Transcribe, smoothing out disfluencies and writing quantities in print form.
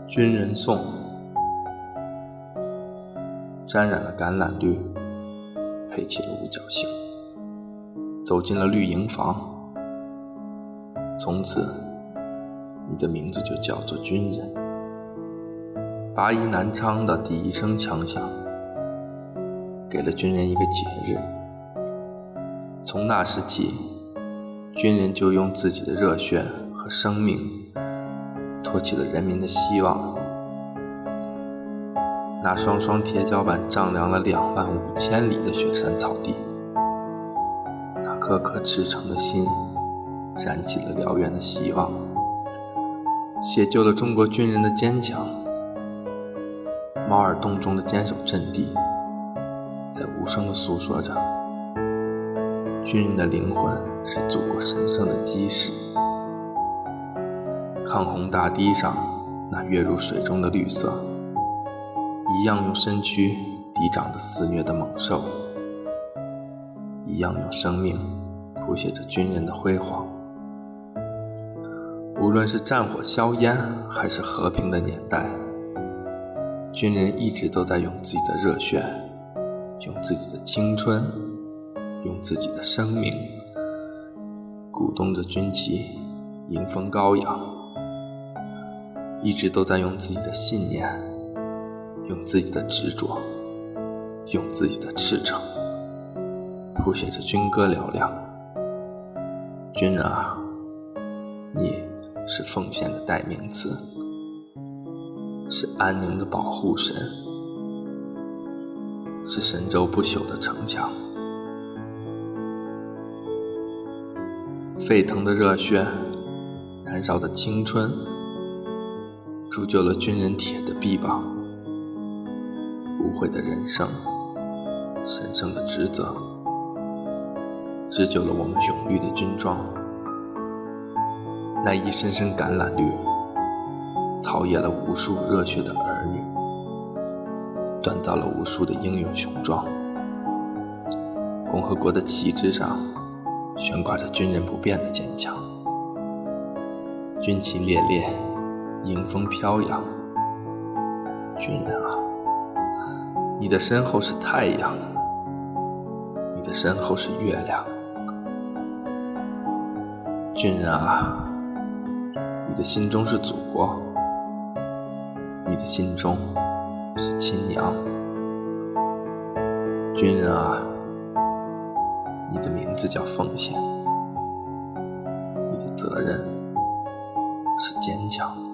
军人颂，沾染了橄榄绿，配起了五角星，走进了绿营房。从此你的名字就叫做军人。八一南昌的第一声枪响，给了军人一个节日。从那时起，军人就用自己的热血和生命托起了人民的希望。那双双铁脚板丈量了25000里的雪山草地，那颗颗赤诚的心燃起了燎原的希望，写就了中国军人的坚强。毛尔洞中的坚守阵地在无声地诉说着，军人的灵魂是祖国神圣的基石。抗洪大堤上那跃入水中的绿色，一样用身躯抵挡着肆虐的猛兽，一样用生命谱写着军人的辉煌。无论是战火硝烟还是和平的年代，军人一直都在用自己的热血，用自己的青春，用自己的生命鼓动着军旗迎风高扬，一直都在用自己的信念，用自己的执着，用自己的赤诚谱写着军歌嘹亮。军人啊，你是奉献的代名词，是安宁的保护神，是神州不朽的城墙。沸腾的热血，燃烧的青春，铸就了军人铁的臂膀，无悔的人生，神圣的职责，织就了我们永绿的军装。那一身身橄榄绿，陶冶了无数热血的儿女，锻造了无数的英勇雄壮。共和国的旗帜上悬挂着军人不变的坚强，军旗猎猎，迎风飘扬。军人啊，你的身后是太阳，你的身后是月亮。军人啊，你的心中是祖国，你的心中是亲娘。军人啊，你的名字叫奉献，你的责任是坚强。